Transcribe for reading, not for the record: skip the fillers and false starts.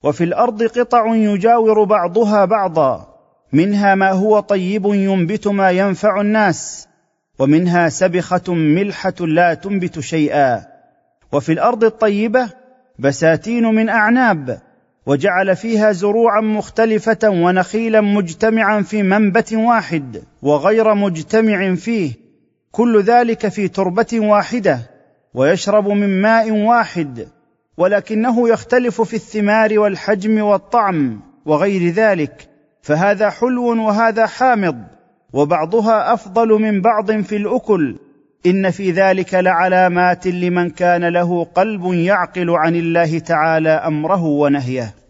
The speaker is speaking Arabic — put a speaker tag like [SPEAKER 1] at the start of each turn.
[SPEAKER 1] وفي الارض قطع يجاور بعضها بعضا، منها ما هو طيب ينبت ما ينفع الناس، ومنها سبخة ملحة لا تنبت شيئا. وفي الارض الطيبة بساتين من اعناب، وجعل فيها زروعا مختلفة ونخيلا مجتمعا في منبت واحد وغير مجتمع فيه، كل ذلك في تربة واحدة، ويشرب من ماء واحد، ولكنه يختلف في الثمار والحجم والطعم وغير ذلك، فهذا حلو وهذا حامض، وبعضها أفضل من بعض في الأكل. إن في ذلك لعلامات لمن كان له قلب يعقل عن الله تعالى أمره ونهيه.